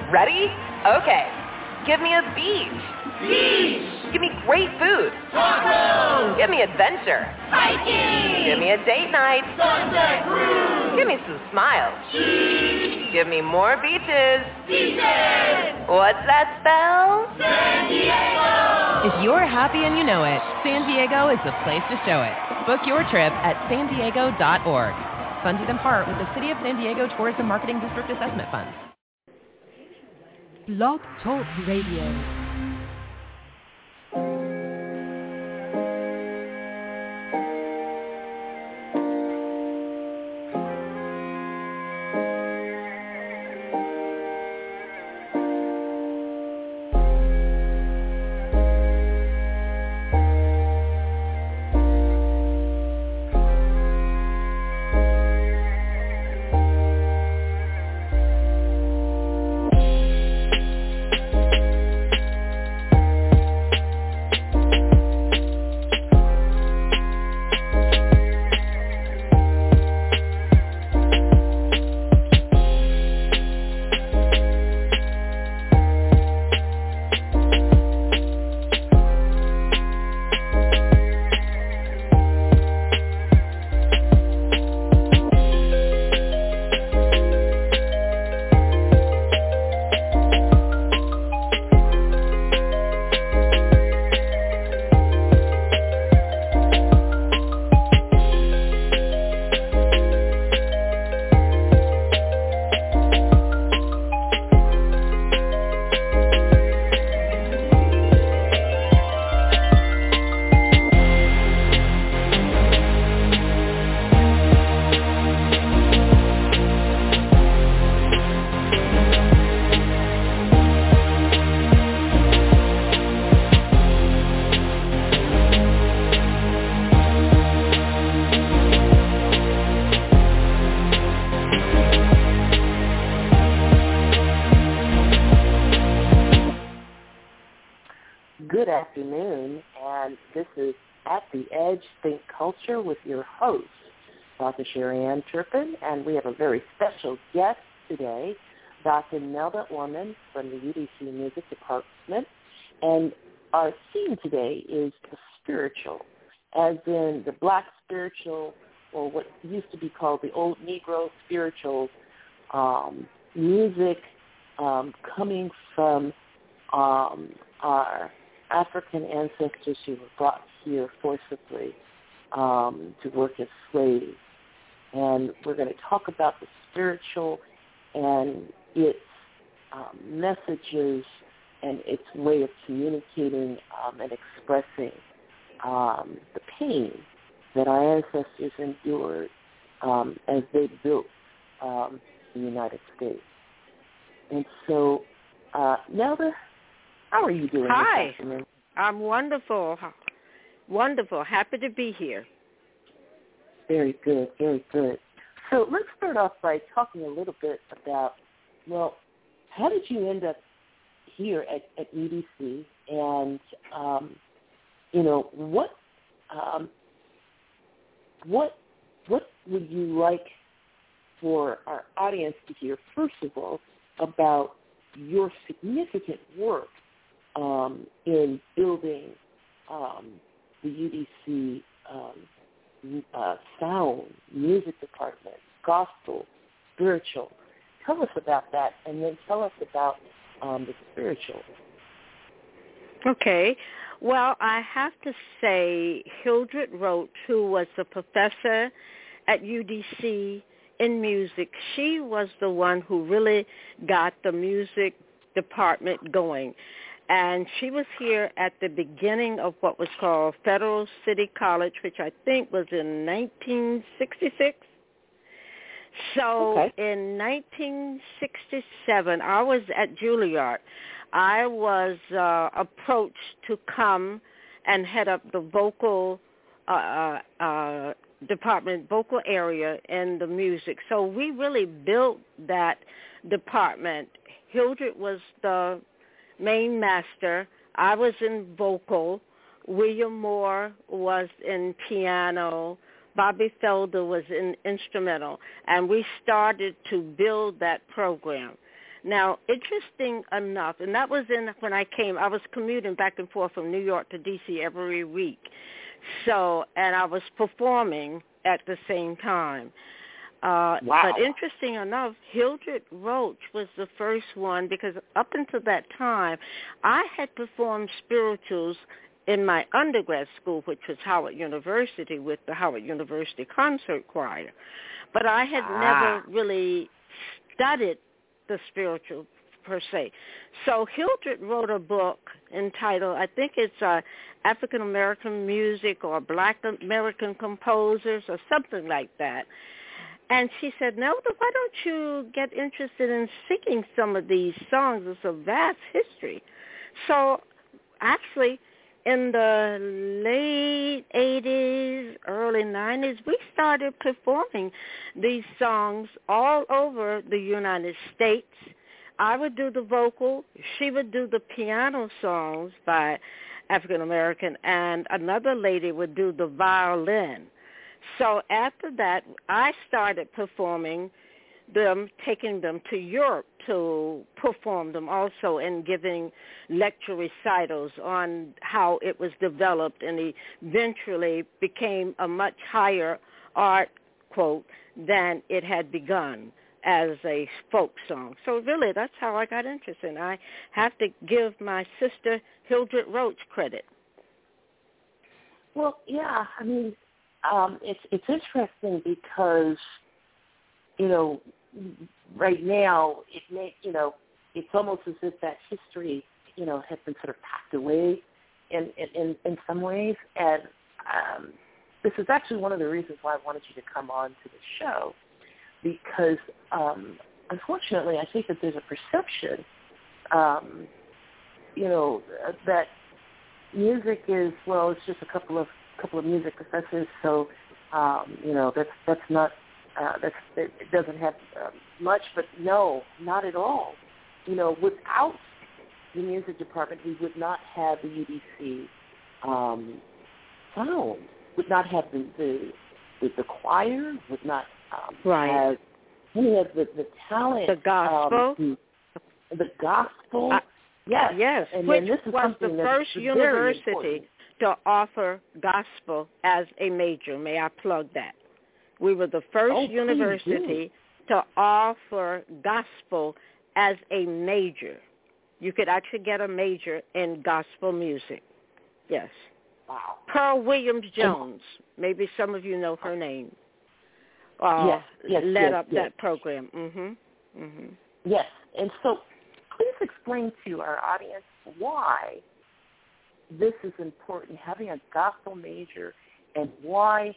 Ready? Okay. Give me a beach. Beach. Give me great food. Tacos. Give me adventure. Hiking. Give me a date night. Sunset cruise. Give me some smiles. Cheese. Give me more beaches. Beaches. What's that spell? San Diego. If you're happy and you know it, San Diego is the place to show it. Book your trip at sandiego.org. Funded in part with the City of San Diego Tourism Marketing District Assessment Funds. Blog Talk Radio. Good afternoon, and this is At the Edge Think Culture with your host, Dr. Sherry Ann Turpin, and we have a very special guest today, Dr. Nelda Orman from the UDC Music Department, and our theme today is the spiritual, as in the black spiritual, or what used to be called the old Negro spiritual music coming from our African ancestors who were brought here forcibly to work as slaves. And we're going to talk about the spiritual and its messages and its way of communicating and expressing the pain that our ancestors endured as they built the United States. And so, Nelda, how are you doing Hi. this afternoon? I'm wonderful. Wonderful. Happy to be here. Very good, very good. So let's start off by talking a little bit about, well, how did you end up here at UDC? And, what would you like for our audience to hear, first of all, about your significant work in building the UDC sound, music department, gospel, spiritual. Tell us about that, and then tell us about the spiritual. Okay. Well, I have to say Hildred Roach, who was a professor at UDC in music, she was the one who really got the music department going. And she was here at the beginning of what was called Federal City College, which I think was in 1966. So in 1967, I was at Juilliard. I was approached to come and head up the vocal department, vocal area in the music. So we really built that department. Hildred was the main master. I was in vocal. William Moore was in piano. Bobby Felder was in instrumental. And we started to build that program. Now, interesting enough, and that was when I was commuting back and forth from New York to D.C. every week. So, and I was performing at the same time. Wow. But interesting enough, Hildred Roach was the first one, because up until that time, I had performed spirituals in my undergrad school, which was Howard University, with the Howard University Concert Choir. But I had never really studied the spiritual per se. So Hildred wrote a book entitled, I think it's African American Music or Black American Composers or something like that. And she said, Nelda, why don't you get interested in singing some of these songs? It's a vast history. So actually, in the late 80s, early 90s, we started performing these songs all over the United States. I would do the vocal. She would do the piano songs by African American, and another lady would do the violin. So after that, I started performing them, taking them to Europe to perform them also, and giving lecture recitals on how it was developed and eventually became a much higher art, quote, than it had begun as a folk song. So really, that's how I got interested. And I have to give my sister Hildred Roach credit. Well, yeah, I mean, it's interesting because, you know, right now it's almost as if that history, you know, has been sort of packed away in some ways. And this is actually one of the reasons why I wanted you to come on to the show, because unfortunately, I think that there's a perception, you know, that music is, well, it's just a couple of music professors, so you know, that's not it doesn't have much. But no, not at all. You know, without the music department, we would not have the UDC sound. Would not have the choir. Would not have any of the talent. The gospel. The gospel. Yes. Yes. And which this is was the first university to offer gospel as a major. May I plug that? We were the first university to offer gospel as a major. You could actually get a major in gospel music. Yes. Wow. Pearl Williams-Jones. Maybe some of you know her name. Yes, led up that program. Mm-hmm. Mm-hmm. Yes. And so please explain to our audience why this is important, having a gospel major, and why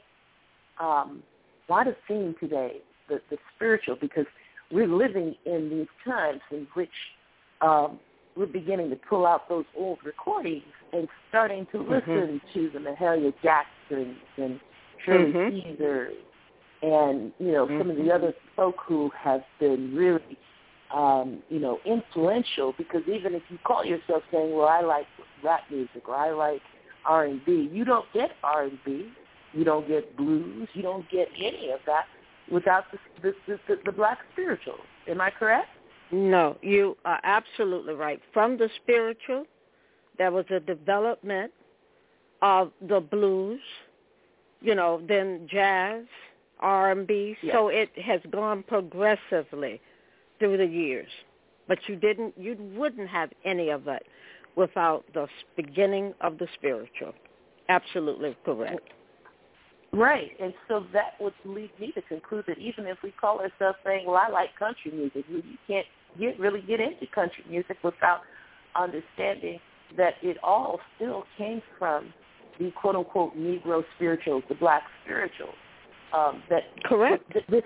the theme today, the spiritual, because we're living in these times in which we're beginning to pull out those old recordings and starting to listen to the Mahalia Jacksons and Shirley Caesar and, you know, some of the other folk who have been really, you know, influential, because even if you call yourself saying, well, I like rap music or I like R&B, you don't get R&B, you don't get blues, you don't get any of that without the black spiritual. Am I correct? No, you are absolutely right. From the spiritual, there was a development of the blues, you know, then jazz, R&B. Yes. So it has gone progressively through the years. But you wouldn't have any of it without the beginning of the spiritual. Absolutely correct. Right, and so that would lead me to conclude that even if we call ourselves saying, well, I like country music, you can't really get into country music without understanding that it all still came from the quote-unquote Negro spirituals, the black spirituals. Correct.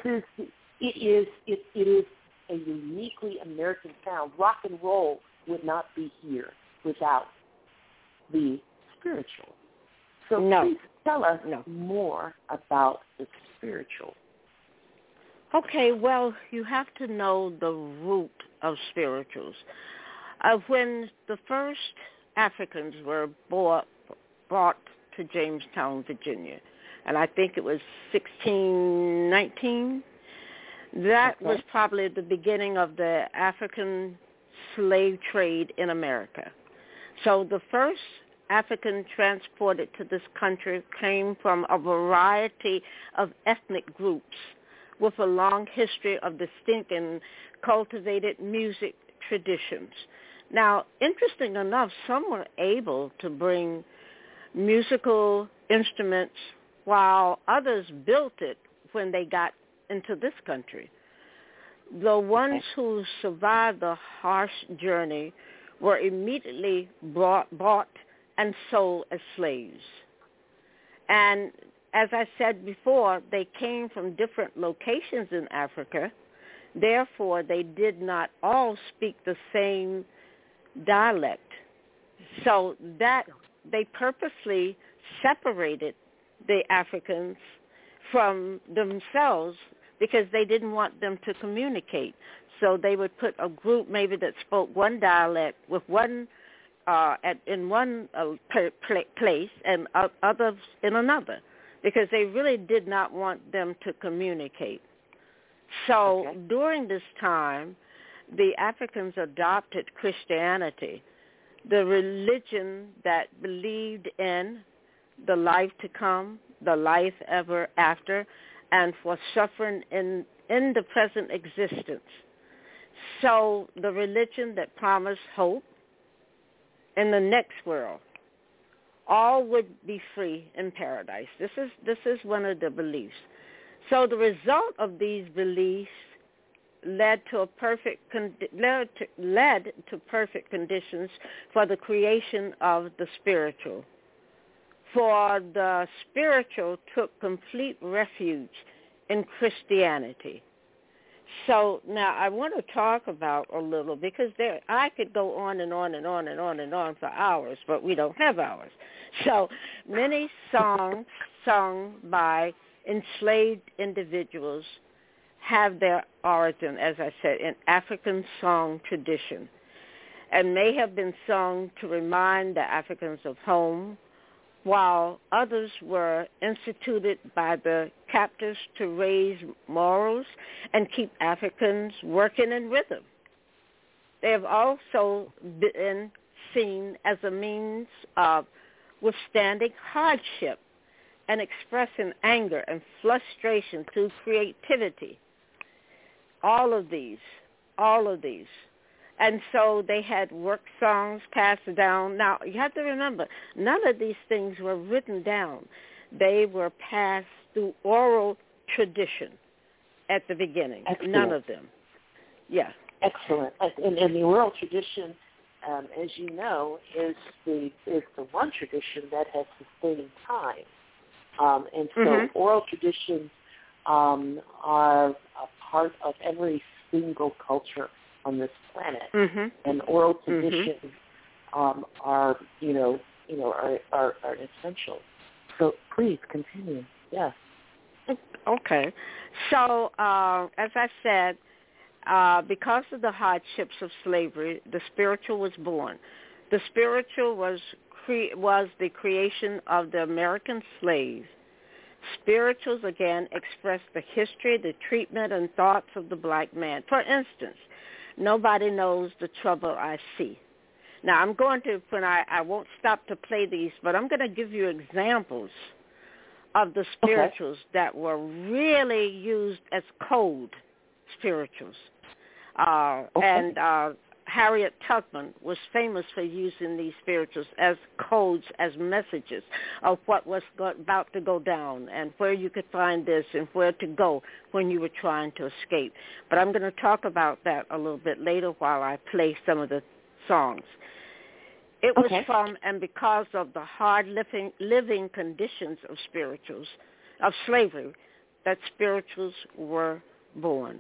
It is a uniquely American sound. Rock and roll would not be here without the spiritual. So please tell us more about the spiritual. Okay, well, you have to know the root of spirituals. When the first Africans were brought to Jamestown, Virginia, and I think it was 1619, That was probably the beginning of the African slave trade in America. So the first African transported to this country came from a variety of ethnic groups with a long history of distinct and cultivated music traditions. Now, interesting enough, some were able to bring musical instruments while others built it when they got into this country. The ones who survived the harsh journey were immediately bought and sold as slaves. And as I said before, they came from different locations in Africa. Therefore, they did not all speak the same dialect. So that they purposely separated the Africans from themselves because they didn't want them to communicate. So they would put a group maybe that spoke one dialect with one in one place and others in another, because they really did not want them to communicate. So during this time, the Africans adopted Christianity, the religion that believed in the life to come, the life ever after, and for suffering in the present existence. So the religion that promised hope in the next world, all would be free in paradise. This is one of the beliefs. So the result of these beliefs led to perfect conditions for the creation of the spiritual. For the spiritual took complete refuge in Christianity. So now I want to talk about a little, because I could go on and on and on and on and on for hours, but we don't have hours. So many songs sung by enslaved individuals have their origin, as I said, in African song tradition, and may have been sung to remind the Africans of home, while others were instituted by the captors to raise morals and keep Africans working in rhythm. They have also been seen as a means of withstanding hardship and expressing anger and frustration through creativity. All of these. And so they had work songs passed down. Now, you have to remember, none of these things were written down. They were passed through oral tradition at the beginning. Excellent. None of them. Yeah. Excellent. And the oral tradition, as you know, is the one tradition that has sustained time. And so oral traditions are a part of every single culture on this planet, and oral traditions are essential. So please continue. Yes. Okay. So as I said, because of the hardships of slavery, the spiritual was born. The spiritual was the creation of the American slave. Spirituals, again, express the history, the treatment, and thoughts of the black man. For instance, nobody knows the trouble I see. Now, I'm going to, I won't stop to play these, but I'm going to give you examples of the spirituals that were really used as code spirituals. And Harriet Tubman was famous for using these spirituals as codes, as messages of what was about to go down and where you could find this and where to go when you were trying to escape. But I'm going to talk about that a little bit later while I play some of the songs. It was from and because of the hard living conditions of spirituals, of slavery, that spirituals were born.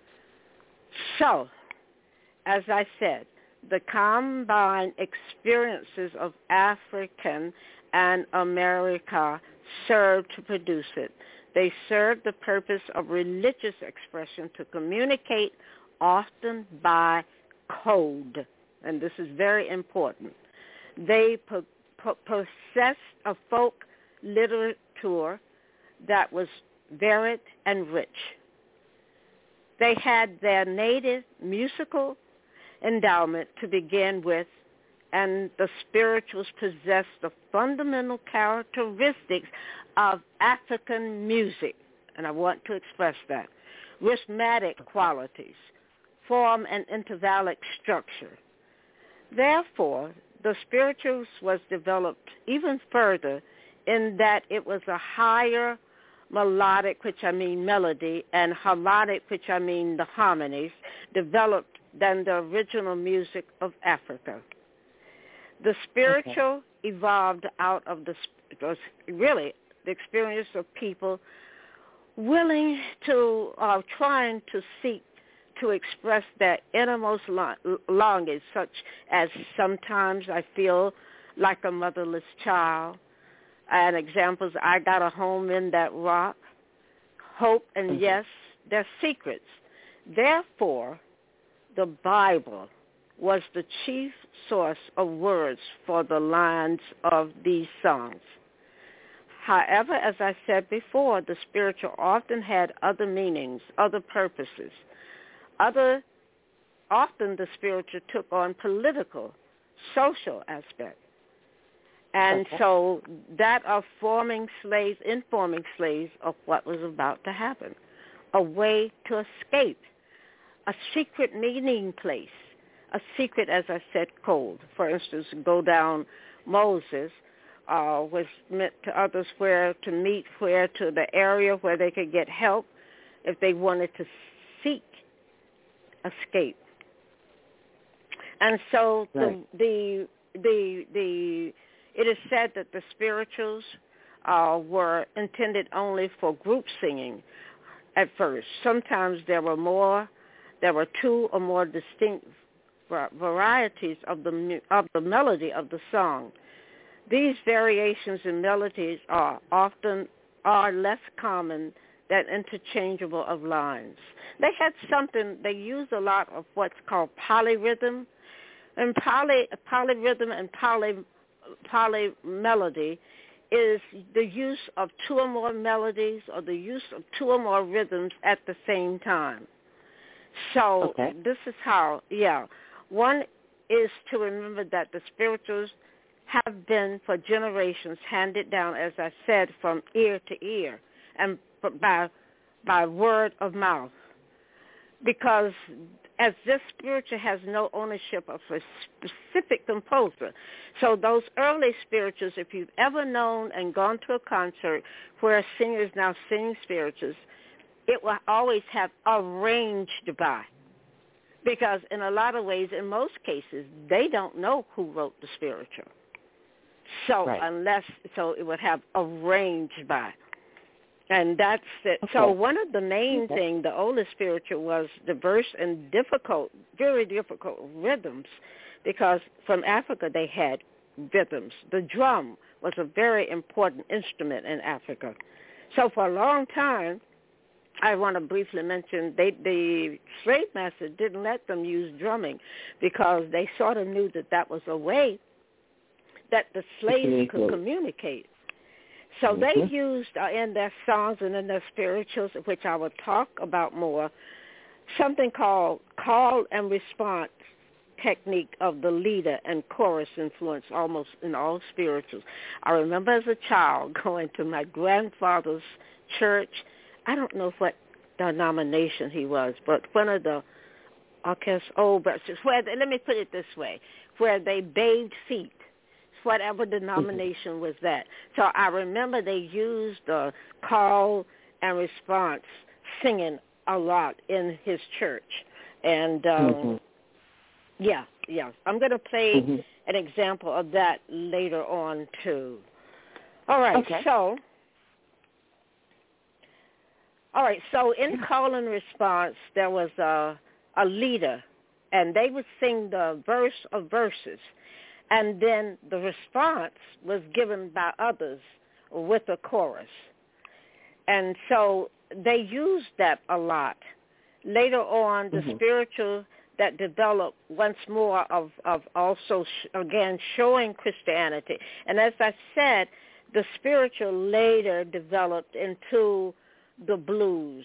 So, as I said, the combined experiences of African and America served to produce it. They served the purpose of religious expression to communicate, often by code. And this is very important. They possessed a folk literature that was varied and rich. They had their native musical endowment to begin with, and the spirituals possessed the fundamental characteristics of African music, and I want to express that. Rhythmic qualities, form and intervallic structure. Therefore, the spirituals was developed even further in that it was a higher melodic, which I mean melody, and harmonic, which I mean the harmonies, developed than the original music of Africa. The spiritual evolved out of the experience of people willing to, trying to seek to express their innermost longings, such as sometimes I feel like a motherless child. And examples, I got a home in that rock. Hope and yes, they're secrets. Therefore, the Bible was the chief source of words for the lines of these songs. However, as I said before, the spiritual often had other meanings, other purposes. Often the spiritual took on political, social aspects. And so that of informing slaves of what was about to happen, a way to escape, a secret meeting place, a secret, as I said, code. For instance, go down Moses was meant to others where to meet, where to the area where they could get help if they wanted to seek escape. And so it is said that the spirituals were intended only for group singing at first. Sometimes there were two or more distinct varieties of the melody of the song. These variations in melodies are less common than interchangeable of lines. They use a lot of what's called polyrhythm, and polyrhythm and polymelody is the use of two or more melodies or the use of two or more rhythms at the same time. So this is how, one is to remember that the spirituals have been for generations handed down, as I said, from ear to ear and by word of mouth. Because as this spiritual has no ownership of a specific composer. So those early spirituals, if you've ever known and gone to a concert where singers now sing spirituals, it will always have arranged by. Because in a lot of ways, in most cases, they don't know who wrote the spiritual. So so it would have arranged by. And that's it. Okay. So one of the main things, the oldest spiritual, was diverse and difficult, very difficult rhythms, because from Africa they had rhythms. The drum was a very important instrument in Africa. So for a long time, I want to briefly mention, the slave master didn't let them use drumming because they sort of knew that was a way that the slaves could communicate. So they used in their songs and in their spirituals, which I will talk about more, something called call and response technique of the leader and chorus influence almost in all spirituals. I remember as a child going to my grandfather's church. I don't know what denomination he was, but one of the, let me put it this way, where they bathed feet. Whatever denomination was that. So I remember they used the call and response singing a lot in his church. And, I'm going to play an example of that later on, too. All right, so in call and response, there was a leader, and they would sing the verse of verses. And then the response was given by others with a chorus. And so they used that a lot. Later on, the spiritual that developed once more of also, again, showing Christianity. And as I said, the spiritual later developed into the blues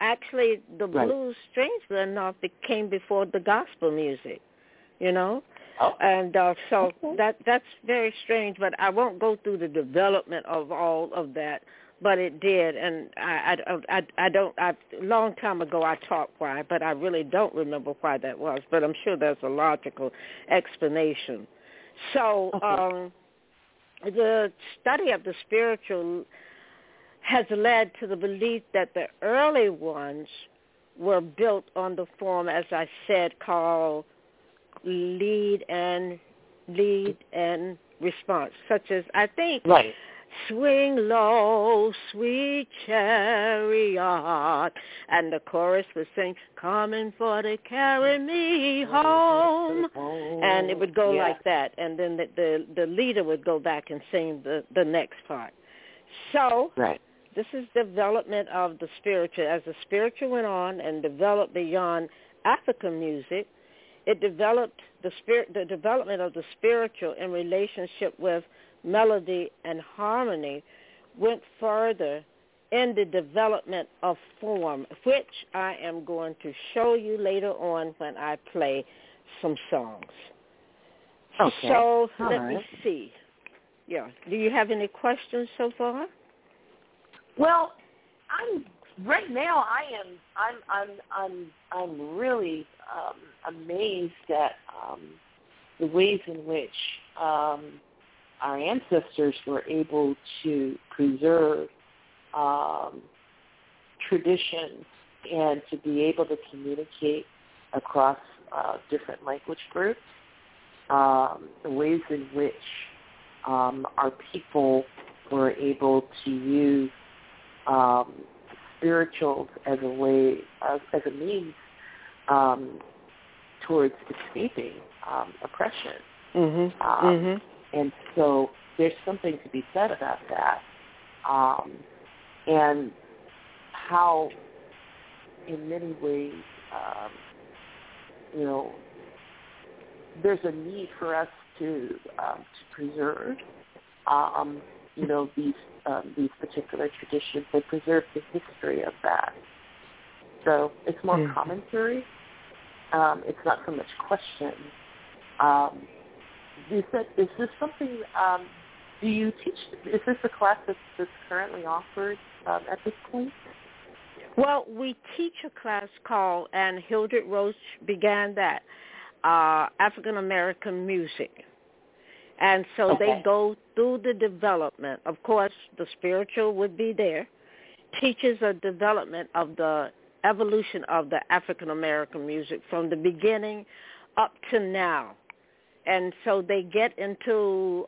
Actually, the blues, strangely enough, it came before the gospel music, you know. Oh. And so that's very strange, but I won't go through the development of all of that, but it did. And I don't, a long time ago I taught why, but I really don't remember why that was, but I'm sure there's a logical explanation. So the study of the spiritual has led to the belief that the early ones were built on the form, as I said, called lead and response, such as, I think, swing low, sweet chariot, and the chorus would sing, coming for to carry me home, and it would go like that, and then the leader would go back and sing the next part. So this is development of the spiritual. As the spiritual went on and developed beyond African music, it developed the development of the spiritual in relationship with melody and harmony went further in the development of form, which I am going to show you later on when I play some songs. Okay. So let me see. Yeah. Do you have any questions so far? Well, right now I'm really amazed at the ways in which our ancestors were able to preserve traditions and to be able to communicate across different language groups. The ways in which our people were able to use spirituals as a way, as a means towards escaping oppression. And so there's something to be said about that. And how, in many ways, there's a need for us to preserve, these particular traditions and preserve the history of that. So it's more commentary. It's not so much question. Is this something, do you teach, is this a class that's currently offered at this point? Well, we teach a class called, and Hildred Roach began that, African American music. And so they go through the development. Of course, the spiritual would be there. Teaches a development of the evolution of the African American music from the beginning up to now. And so they get into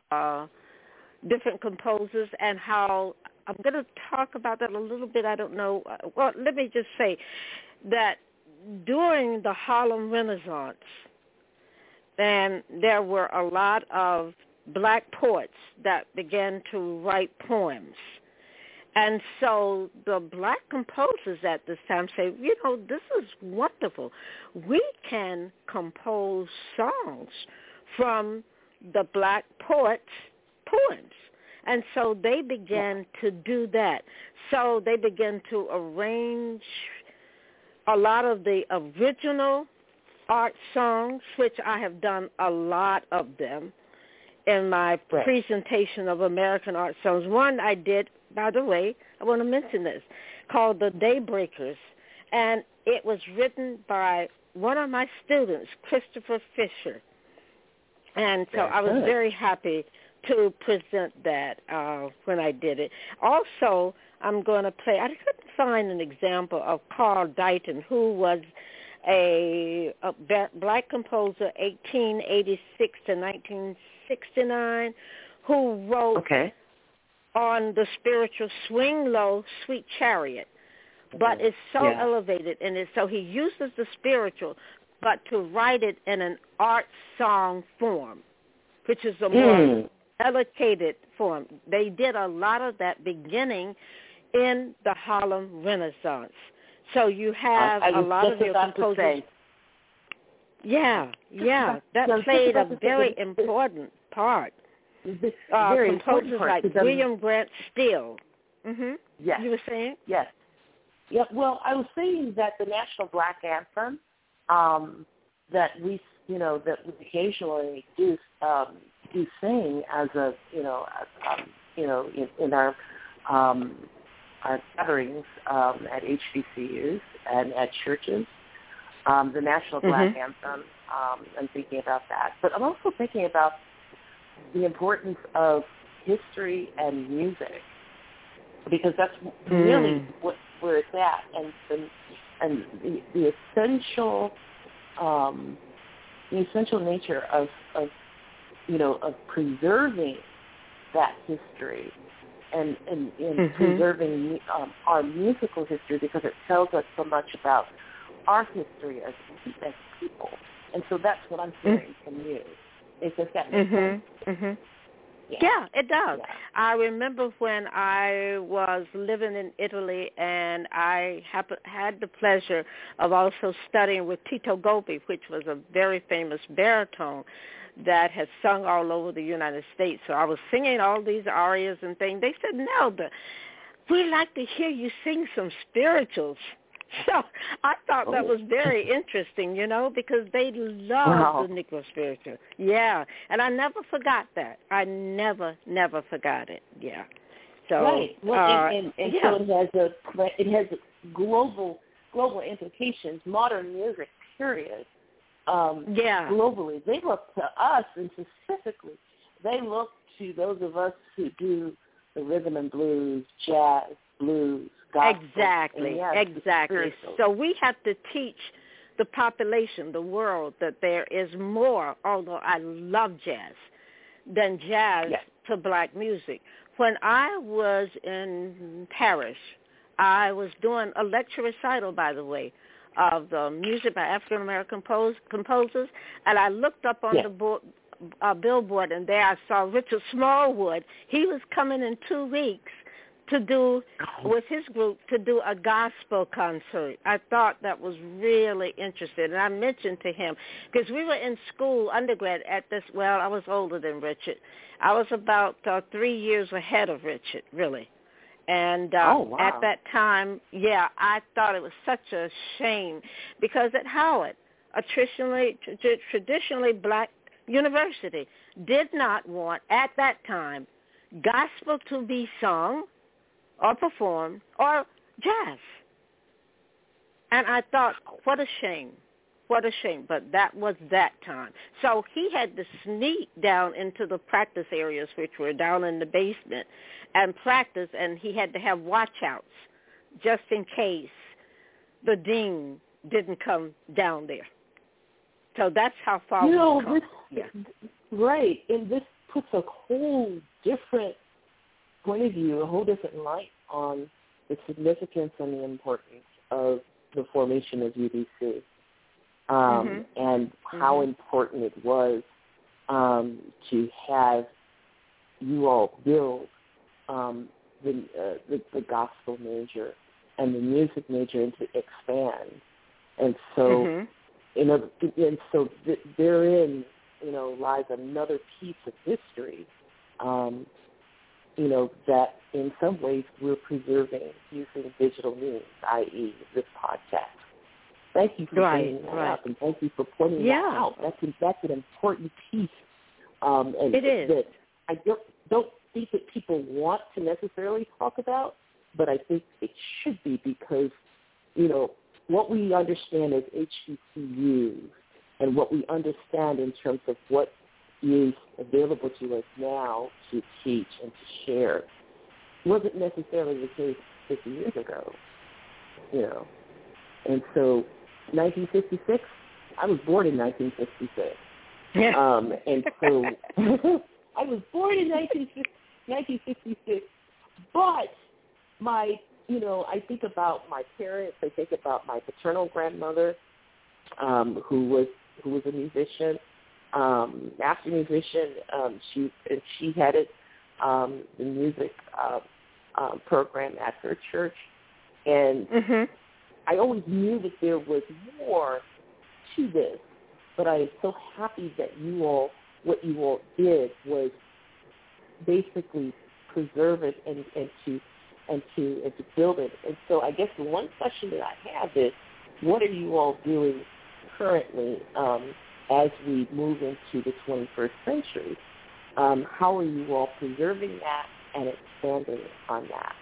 different composers and how, I'm going to talk about that a little bit. I don't know. Well, let me just say that during the Harlem Renaissance, then there were a lot of black poets that began to write poems. And so the black composers at this time say, this is wonderful. We can compose songs from the black poets' poems. And so they began to do that. So they began to arrange a lot of the original art songs, which I have done a lot of them in my presentation of American art songs. One I did, by the way, I want to mention this, called The Daybreakers, and it was written by one of my students, Christopher Fisher. And so I was very happy to present that when I did it. Also, I'm going to play, I couldn't find an example of Carl Dighton, who was a black composer, 1886 to 1969, who wrote on the spiritual Swing Low, Sweet Chariot. But it's so elevated, and so he uses the spiritual, but to write it in an art song form, which is a more elevated form. They did a lot of that beginning in the Harlem Renaissance. So you have a lot of your composers. That played a very important part. Composers like William Grant Still. Yes. You were saying? Yes. Yeah, well, I was saying that the National Black Anthem that we occasionally do sing as a in our gatherings at HBCUs and at churches. The National Black Anthem. I'm thinking about that, but I'm also thinking about the importance of history and music, because that's really where it's at, and the essential nature of preserving that history and preserving our musical history, because it tells us so much about our history as people. And so that's what I'm hearing from you. Is that makes sense? Yeah, it does. Yeah. I remember when I was living in Italy, and I had the pleasure of also studying with Tito Gobbi, which was a very famous baritone that has sung all over the United States. So I was singing all these arias and things. They said, Nelda, we'd like to hear you sing some spirituals. So I thought that was very interesting, because they love the Negro spiritual. Yeah, and I never forgot that. I never forgot it. Yeah. So right. Well, so it has global implications. Modern music, period. Globally, they look to us, and specifically, they look to those of us who do the rhythm and blues, jazz, blues, gospel. Exactly. So we have to teach the population, the world, that there is more, although I love jazz, than jazz to black music. When I was in Paris, I was doing a lecture recital, by the way, of the music by African-American composers, and I looked up on the billboard, and there I saw Richard Smallwood. He was coming in 2 weeks to do, with his group, to do a gospel concert. I thought that was really interesting, and I mentioned to him, because we were in school, undergrad, at this, I was older than Richard. I was about 3 years ahead of Richard, really. And at that time, I thought it was such a shame, because at Howard, a traditionally black university, did not want, at that time, gospel to be sung or performed, or jazz. And I thought, what a shame. But that was that time. So he had to sneak down into the practice areas, which were down in the basement, and practice, and he had to have watch-outs just in case the dean didn't come down there. So that's how far we've come. Right, and this puts a whole different point of view, a whole different light on the significance and the importance of the formation of UDC, and how important it was to have you all build the gospel major and the music major, and to expand. And so, therein, lies another piece of history. That in some ways we're preserving using digital means, i.e. this podcast. Thank you for bringing that up, and thank you for pointing that out. That's an important piece. And it is. That I don't think that people want to necessarily talk about, but I think it should be, because, what we understand as HBCUs and what we understand in terms of what is available to us now to teach and to share wasn't necessarily the case 50 years ago, And so 1956, I was born in 1956. And so I was born in 1956, but I think about my parents, I think about my paternal grandmother, who was a musician, master musician. She headed the music program at her church, and I always knew that there was more to this. But I am so happy that what you all did was basically preserve it and and to build it. And so I guess the one question that I have is, what are you all doing currently as we move into the 21st century? How are you all preserving that and expanding on that?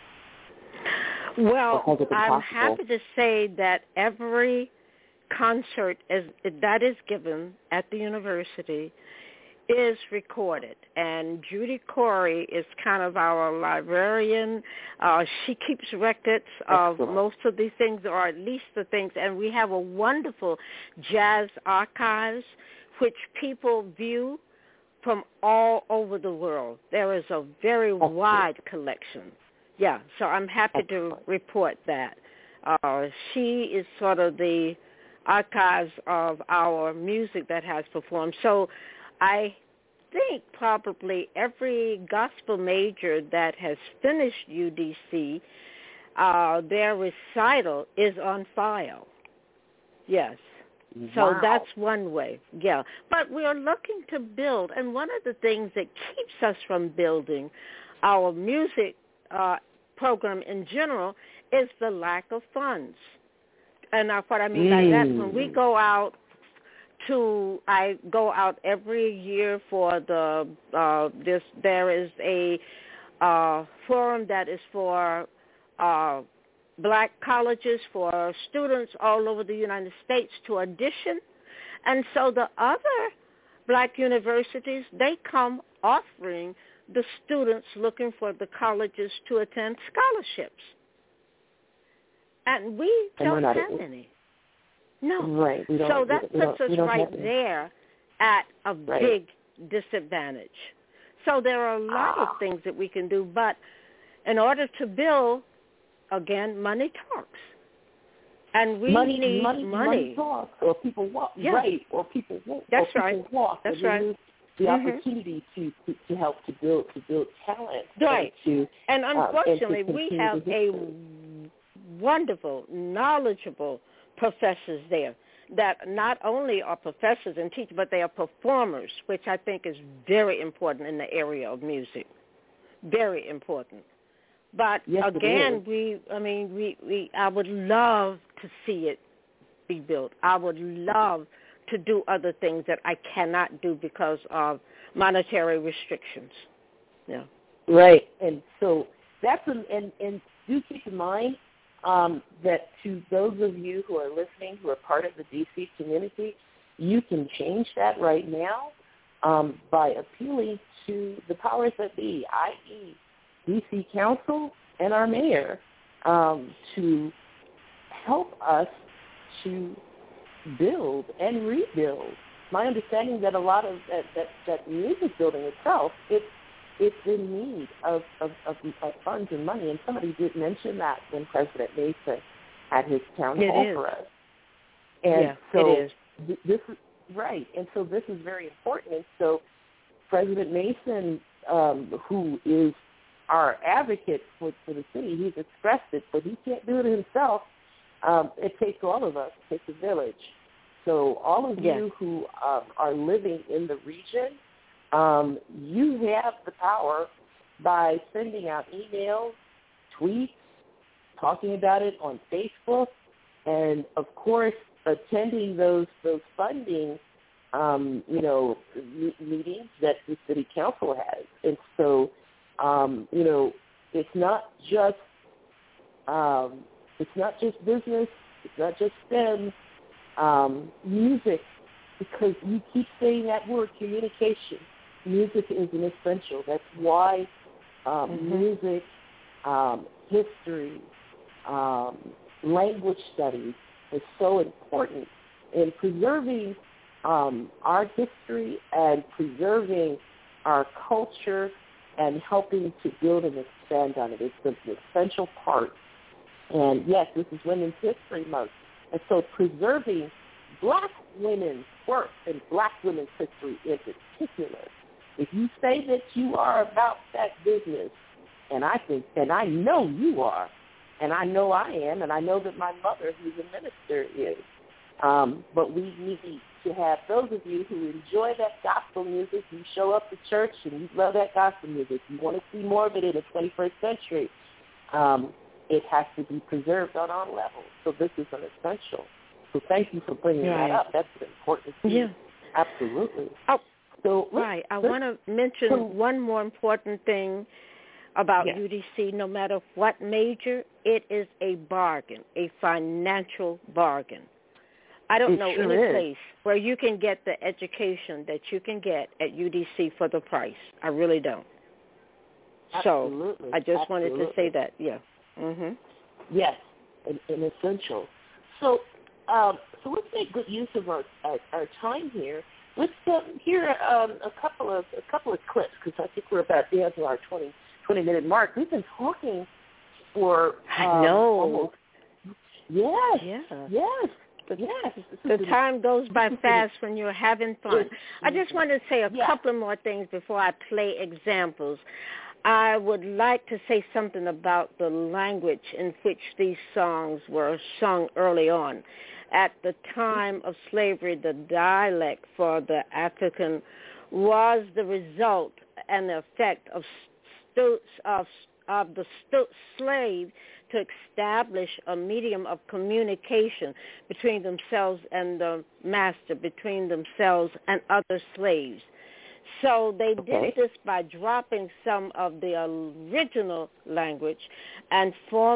Well, I'm happy to say that every concert that is given at the university is recorded, and Judy Corey is kind of our librarian. She keeps records of most of these things, or at least the things, and we have a wonderful jazz archives which people view from all over the world. There is a very wide collection. Yeah, so I'm happy to report that. She is sort of the archives of our music that has performed. So I think probably every gospel major that has finished UDC, their recital is on file. Yes. So that's one way, yeah. But we are looking to build, and one of the things that keeps us from building our music program in general is the lack of funds. And what I mean by that, when we go out I go out every year for the there is a forum that is for black colleges, for students all over the United States to audition. And so the other black universities, they come offering the students looking for the colleges to attend scholarships. And we don't have any. No. Right. So that puts us right there at a big disadvantage. So there are a lot of things that we can do, but in order to build, again, money talks. And we need money. Money talks, or people walk, right, or people walk. That's or right. People walk. That's right. The opportunity to help to build talent. Right. And unfortunately, and we have a wonderful, knowledgeable professors there that not only are professors and teachers, but they are performers, which I think is very important in the area of music. Very important. But again, I would love to see it be built. I would love to do other things that I cannot do because of monetary restrictions. Yeah. Right. And so that's and do keep in mind that to those of you who are listening, who are part of the DC community, you can change that right now by appealing to the powers that be, i.e., DC Council and our mayor, to help us to build and rebuild. My understanding that a lot of that music building itself, it's in need of funds and money, and somebody did mention that when President Mason had his town hall for us. And so it is. This is right, and so this is very important. And so President Mason, who is our advocate for the city, he's expressed it, but he can't do it himself. It takes all of us. It takes a village. So all of you who are living in the region, you have the power by sending out emails, tweets, talking about it on Facebook, and of course attending those funding meetings that the city council has. And so it's not just business, it's not just STEM, music, because you keep saying that word, communication. Music is an essential. That's why music, history, language studies is so important in preserving our history and preserving our culture and helping to build and expand on it. It's an essential part. And yes, this is Women's History Month. And so preserving black women's work and black women's history in particular. If you say that you are about that business, and I know you are, and I know I am, and I know that my mother, who's a minister, is. But we need to have those of you who enjoy that gospel music, you show up to church and you love that gospel music. You want to see more of it in the 21st century. it has to be preserved on all levels. So this is an essential. So thank you for bringing that up. That's an important piece. Yeah. Absolutely. Oh, so right. I want to mention one more important thing about UDC. No matter what major, it is a bargain, a financial bargain. I don't know any place where you can get the education that you can get at UDC for the price. I really don't. Absolutely. So I just wanted to say that. Yeah. Mhm. Yes, an essential. So let's make good use of our time here. Let's hear a couple of clips, because I think we're about down to our 20-minute mark. We've been talking for I know. Almost, yes. The time goes by fast when you're having fun. I just wanted to say a couple more things before I play examples. I would like to say something about the language in which these songs were sung early on. At the time of slavery, the dialect for the African was the result and the effect of the slave to establish a medium of communication between themselves and the master, between themselves and other slaves. So they did this by dropping some of the original language and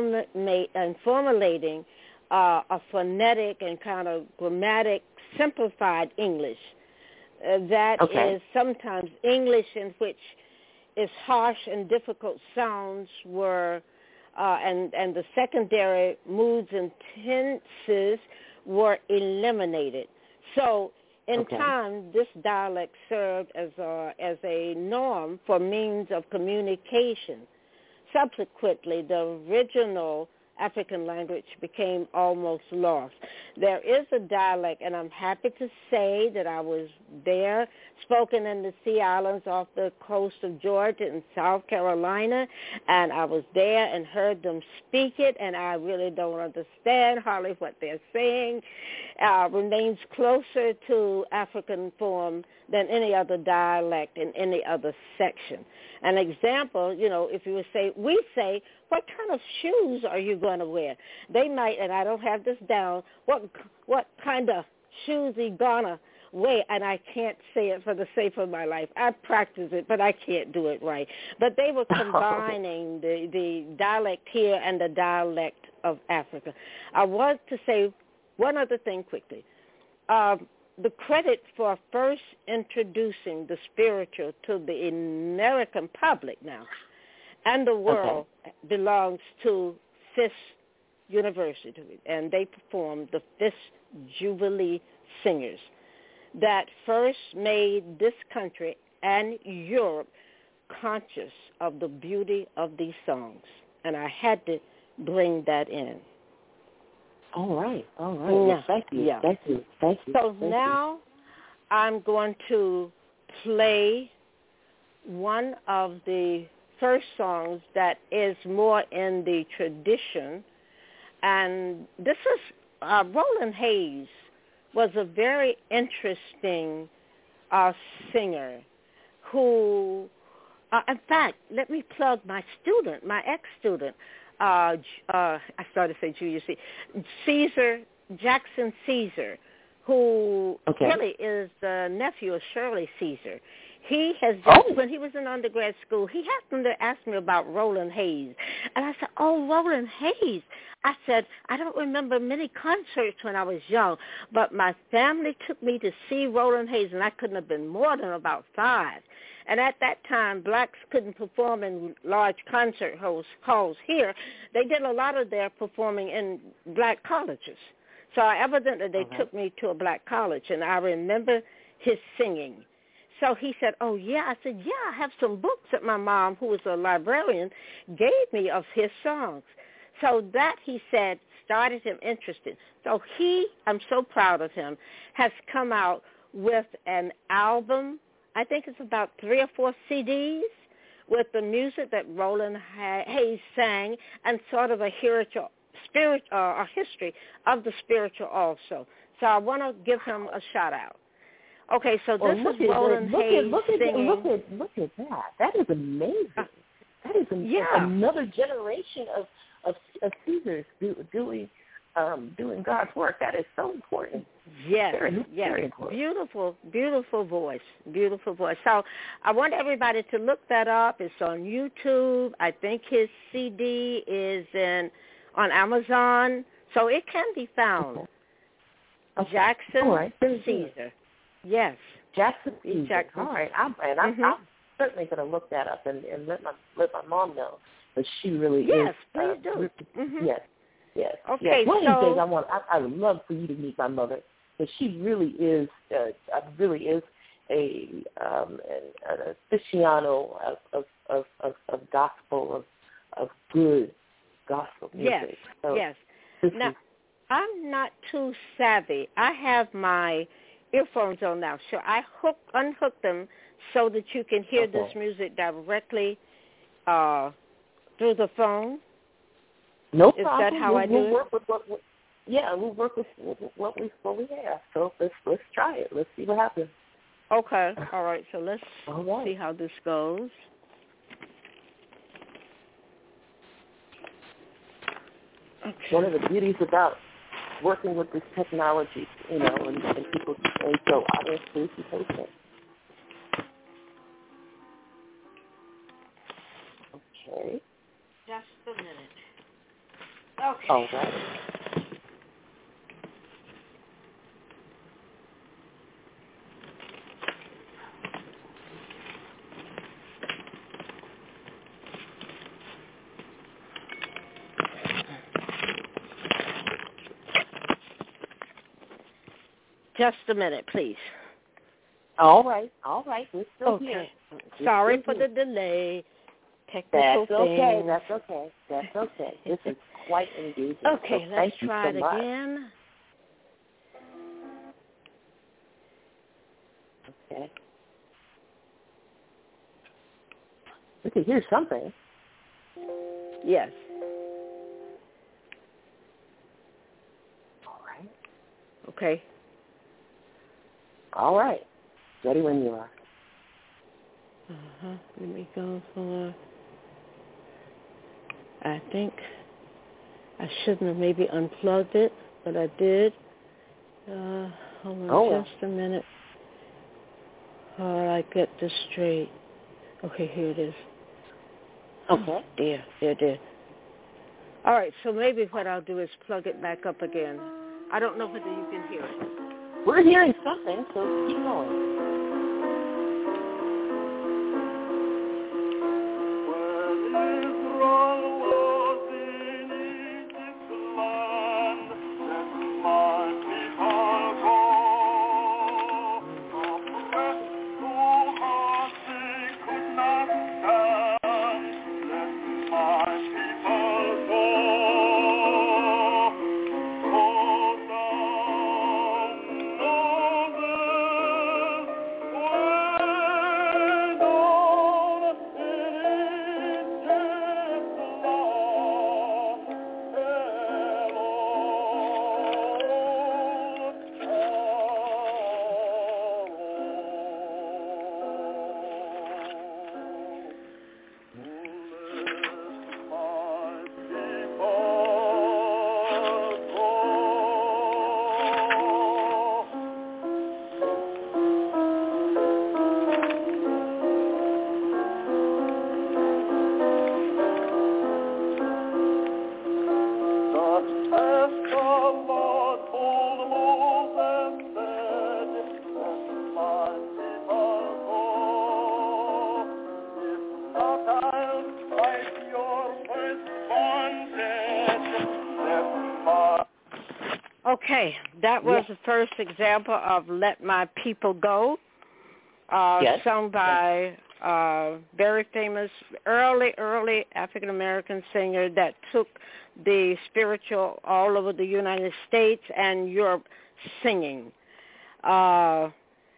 formulating a phonetic and kind of grammatic simplified English. That is sometimes English in which its harsh and difficult sounds were, and the secondary moods and tenses were eliminated. So in time, this dialect served as a norm for means of communication. Subsequently, the original African language became almost lost. There is a dialect, and I'm happy to say that I was there, spoken in the Sea Islands off the coast of Georgia and South Carolina, and I was there and heard them speak it, and I really don't understand hardly what they're saying. Remains closer to African form than any other dialect in any other section. An example, if you would say, we say, what kind of shoes are you going to wear? They might, and I don't have this down, what kind of shoes are you going to wear? And I can't say it for the sake of my life. I practice it, but I can't do it right. But they were combining the dialect here and the dialect of Africa. I want to say one other thing quickly. The credit for first introducing the spiritual to the American public now and the world belongs to Fisk University, and they performed the Fisk Jubilee Singers that first made this country and Europe conscious of the beauty of these songs, and I had to bring that in. All right. Yeah. Well, thank you. So now I'm going to play one of the first songs that is more in the tradition, and this is Roland Hayes was a very interesting singer who, in fact, let me plug my ex-student, I started to say Julius Jackson Caesar, who really is the nephew of Shirley Caesar. He has just, when he was in undergrad school, he happened to ask me about Roland Hayes. And I said, Roland Hayes. I said, I don't remember many concerts when I was young, but my family took me to see Roland Hayes, and I couldn't have been more than about 5. And at that time, blacks couldn't perform in large concert halls here. They did a lot of their performing in black colleges. So evidently they took me to a black college, and I remember his singing. So he said, I said, I have some books that my mom, who was a librarian, gave me of his songs. So that, he said, started him interested. So I'm so proud of him, has come out with an album. I think it's about 3 or 4 CDs with the music that Roland Hayes sang and sort of a history of the spiritual also. So I want to give him a shout-out. Okay, so this is Roland Hayes singing. Look at that. That is amazing. That is another generation of Caesars doing God's work. That is so important. Yes, very important. Beautiful voice. So I want everybody to look that up. It's on YouTube. I think his CD is on Amazon, so it can be found. Okay. Jackson Caesar. Yes. Jackson Caesar. Jackson. All right. I'm certainly going to look that up and let my mom know that she really is. Yes, please do. Yes. Okay, yes. One of these days I would love for you to meet my mother, because she really is an aficionado of gospel, of good gospel music. Yes. Now, I'm not too savvy. I have my earphones on now, so I unhook them so that you can hear this music directly through the phone. No problem. Is that how I do we'll it? Work with we'll work with what we have. So let's try it. Let's see what happens. Okay. All right. So let's see how this goes. Okay. One of the beauties about working with this technology, and people say so obviously it's patient. Okay. Just a minute. Okay. All right. Just a minute, please. All right. We're still here. Sorry for the delay. Technical things. That's okay. This is quite engaging. Okay, so let's thank try you so it much. again. Okay. We can hear something. Yes. All right. Okay. All right. Ready when you are. Let me go for... I think I shouldn't have maybe unplugged it, but I did. Hold on just a minute. I get this straight. Okay, here it is. Okay. There it is. All right, so maybe what I'll do is plug it back up again. I don't know whether you can hear it. We're hearing something, so keep going. Okay, that was the first example of Let My People Go, sung by very famous early African-American singer that took the spiritual all over the United States and Europe singing. So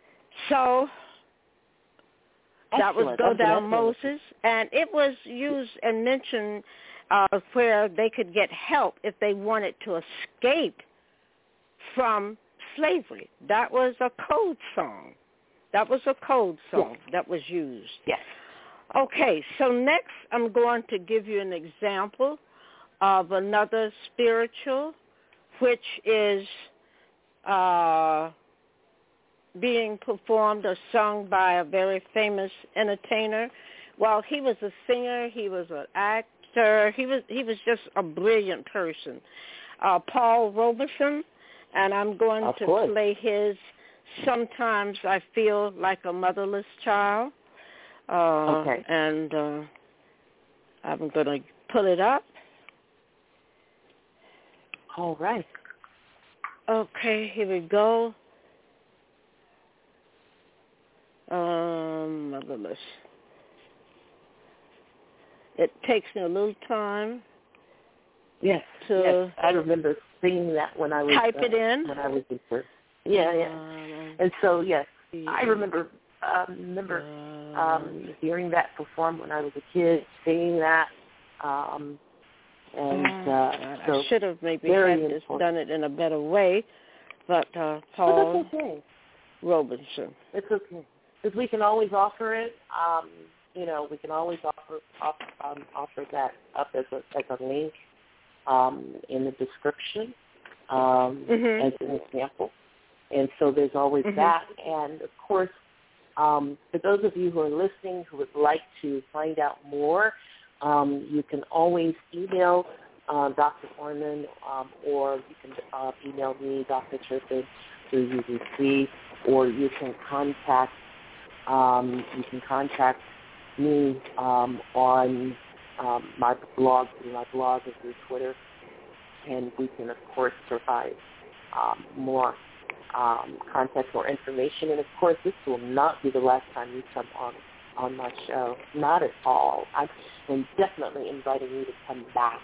that was Go Down Moses, and it was used and mentioned where they could get help if they wanted to escape from slavery. That was a code song. That was used. Yes. Okay, so next I'm going to give you an example of another spiritual, which is being performed or sung by a very famous entertainer. Well, he was a singer, he was an actor, he was just a brilliant person. Paul Robeson, and I'm going to play his Sometimes I Feel Like a Motherless Child. And I'm going to pull it up. All right. Okay, here we go. Motherless. It takes me a little time. Yes, I remember singing that when I was type it in. When I was in first. Yeah. And so yes, I remember hearing that performed when I was a kid, singing that. So I should have maybe done it in a better way, but Paul Robeson. It's okay, because we can always offer it. We can always offer that up as a link in the description as an example. And so there's always that. And, of course, for those of you who are listening who would like to find out more, you can always email Dr. Orman, or you can email me, Dr. Turpin, through UBC, or you can contact me on my blog, through my blog or through Twitter, and we can, of course, provide more context or information. And, of course, this will not be the last time you come on my show. Not at all. I'm definitely inviting you to come back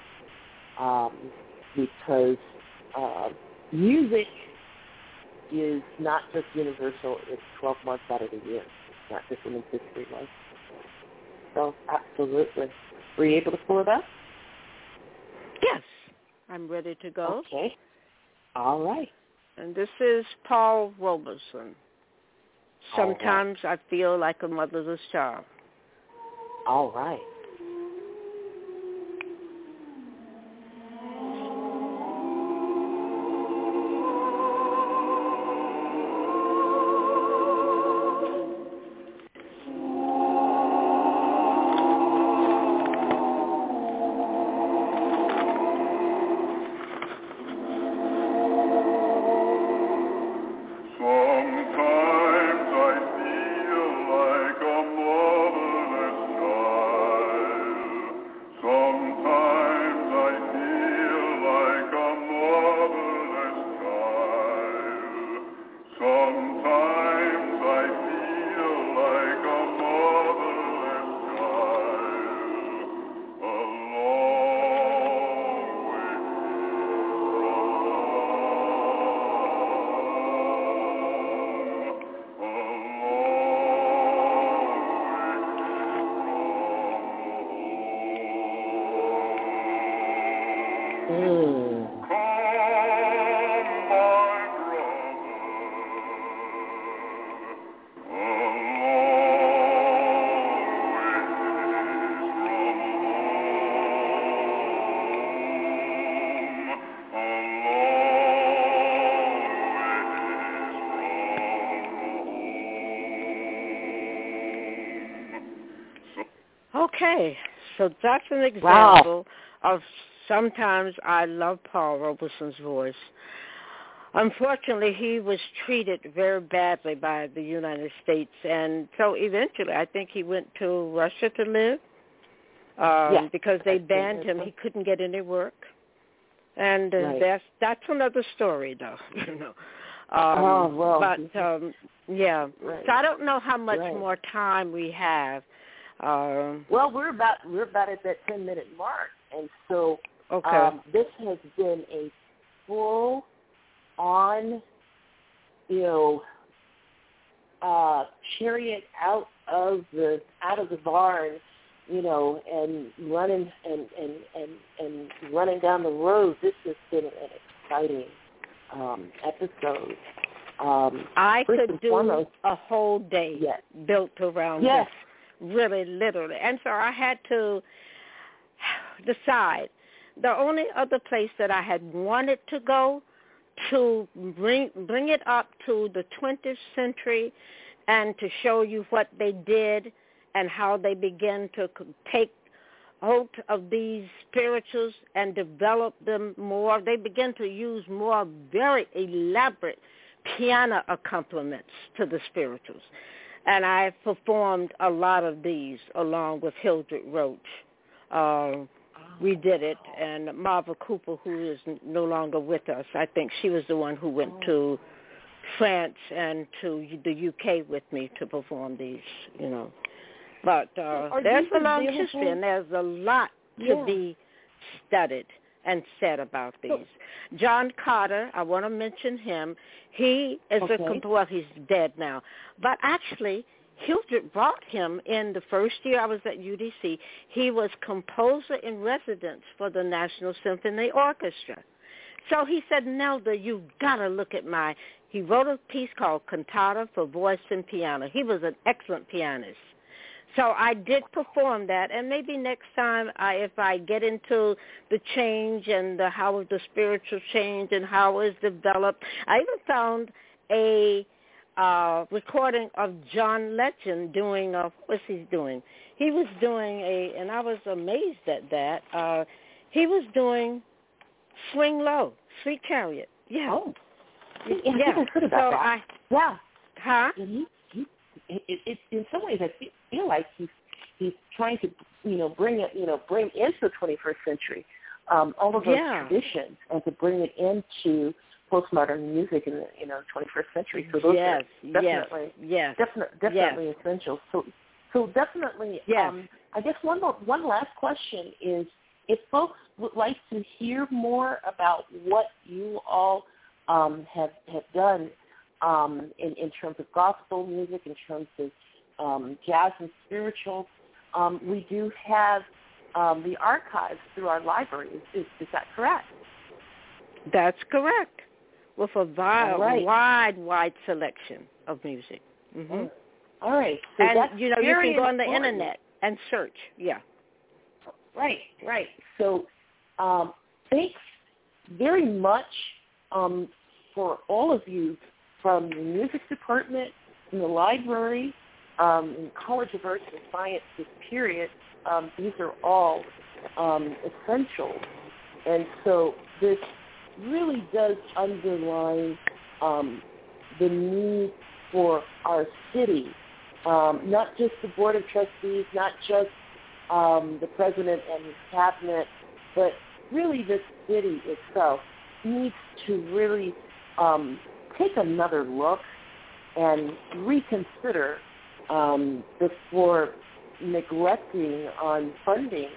because music is not just universal. It's 12 months out of the year, not just Women's History Month. So, absolutely. Were you able to pull it up? Yes. I'm ready to go. Okay. All right. And this is Paul Robeson. Sometimes I Feel Like a Motherless Child. All right. Okay, so that's an example of Sometimes I Love Paul Robeson's voice. Unfortunately, he was treated very badly by the United States, and so eventually I think he went to Russia to live because they banned him. He couldn't get any work. And that's another story, though, you know. Yeah. Right. So I don't know how much more time we have. Well, we're about at that 10-minute mark, and so this has been a full on, chariot out of the barn, and running and running down the road. This has been an exciting episode. I could do a whole day built around this. really, literally. And so I had to decide. The only other place that I had wanted to go to bring it up to the 20th century and to show you what they did and how they began to take hold of these spirituals and develop them more. They began to use more very elaborate piano accompaniments to the spirituals. And I performed a lot of these along with Hildred Roach. We did it, and Marva Cooper, who is no longer with us, I think she was the one who went to France and to the UK with me to perform these, you know. But there's a long history, and there's a lot to be studied and said about these. John Carter, I want to mention him. He is well, he's dead now. But actually, Hildred brought him in the first year I was at UDC. He was composer in residence for the National Symphony Orchestra. So he said, Nelda, you've got to look at he wrote a piece called Cantata for Voice and Piano. He was an excellent pianist. So I did perform that, and maybe next time if I get into the change and how the spiritual change and how it's developed. I even found a recording of John Legend doing, what was he doing? He was doing and I was amazed at that, he was doing Swing Low, Sweet Chariot. Yeah. Oh. Yeah. I think I heard about that. Yeah. Huh? And it in some ways I feel like he's trying to bring into the 21st century all of those traditions and to bring it into postmodern music in the 21st century. So those are definitely essential. So definitely. Yes. I guess one last question is, if folks would like to hear more about what you all have done in terms of gospel music, in terms of jazz and spiritual, we do have the archives through our library. Is that correct? That's correct. With a wide selection of music. Mm-hmm. All right. So and, you can go on the internet and search. Yeah. Right. So thanks very much for all of you from the music department, in the library, in College of Arts and Sciences, period. These are all essential. And so this really does underline the need for our city, not just the Board of Trustees, not just the President and his cabinet, but really the city itself needs to really take another look and reconsider before neglecting on funding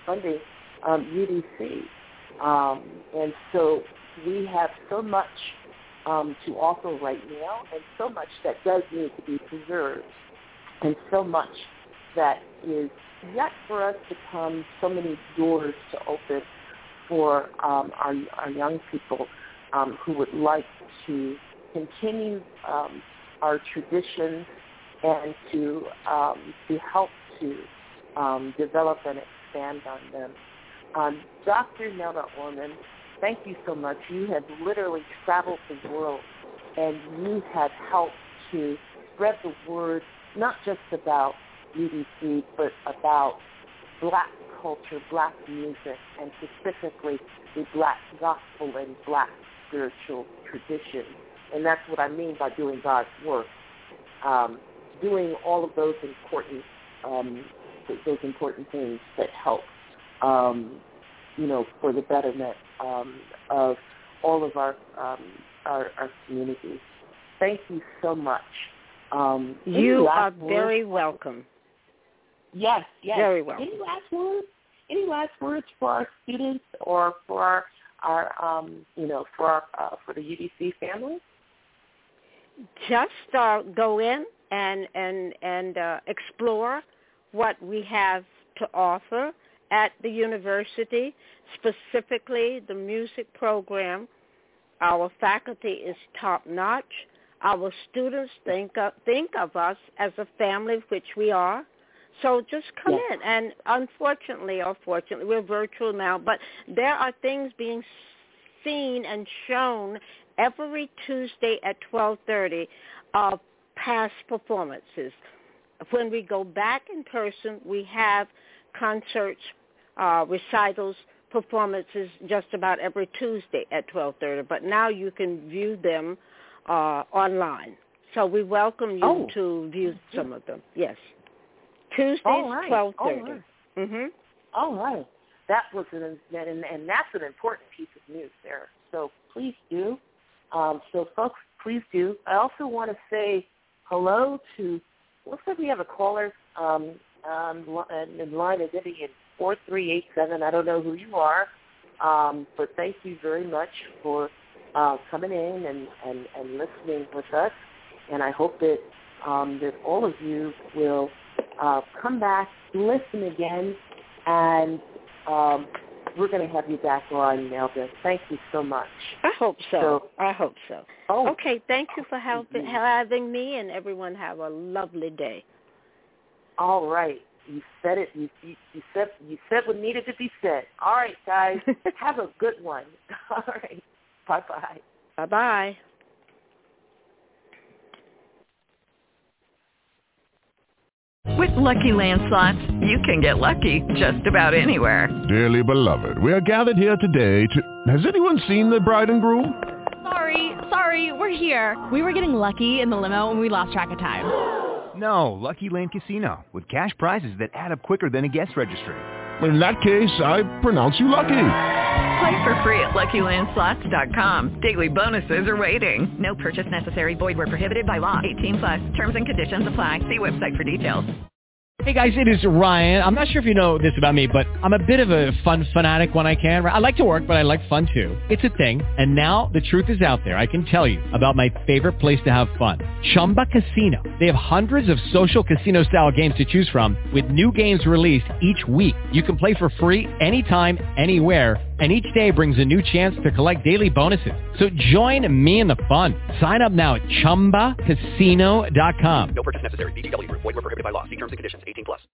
UDC. And so we have so much to offer right now, and so much that does need to be preserved, and so much that is yet for us to come, so many doors to open for our young people who would like to continue our traditions and to help to develop and expand on them. Dr. Nelda Orman, thank you so much. You have literally traveled the world, and you have helped to spread the word, not just about UDC, but about black culture, black music, and specifically the black gospel and black spiritual tradition. And that's what I mean by doing God's work, doing all of those important things that help, for the betterment of all of our communities. Thank you so much. You are very welcome. Yes. Very welcome. Any last words for our students or for our for the UDC family? Just go in and explore what we have to offer at the university, specifically the music program. Our faculty is top-notch. Our students think of us as a family, which we are. So just come Yes. in. And unfortunately or fortunately, we're virtual now, but there are things being seen and shown every Tuesday at 12:30 of past performances. When we go back in person, we have concerts, recitals, performances just about every Tuesday at 12:30. But now you can view them online. So we welcome you to view some of them. Yes. Tuesdays, 12:30. All right. That was and that's an important piece of news there. So please do. So folks, please do. I also want to say hello to. Looks like we have a caller in line is ending in 4387. I don't know who you are, but thank you very much for coming in and listening with us. And I hope that that all of you will come back, listen again, and we're going to have you back on, Nelda. Thank you so much. I hope so. Oh, okay, thank you for having me, and everyone have a lovely day. All right. You said it. You said what needed to be said. All right, guys. Have a good one. All right. Bye-bye. Bye-bye. With Lucky Land Slots, you can get lucky just about anywhere. Dearly beloved, we are gathered here today to... Has anyone seen the bride and groom? Sorry, we're here. We were getting lucky in the limo and we lost track of time. No, Lucky Land Casino, with cash prizes that add up quicker than a guest registry. In that case, I pronounce you lucky. Play for free at LuckyLandSlots.com. Daily bonuses are waiting. No purchase necessary. Void where prohibited by law. 18+. Terms and conditions apply. See website for details. Hey guys, it is Ryan. I'm not sure if you know this about me, but I'm a bit of a fun fanatic when I can. I like to work, but I like fun too. It's a thing. And now the truth is out there. I can tell you about my favorite place to have fun. Chumba Casino. They have hundreds of social casino style games to choose from with new games released each week. You can play for free anytime, anywhere. And each day brings a new chance to collect daily bonuses. So join me in the fun. Sign up now at ChumbaCasino.com. No purchase necessary. VGW. Void where prohibited by law. See terms and conditions. 18+.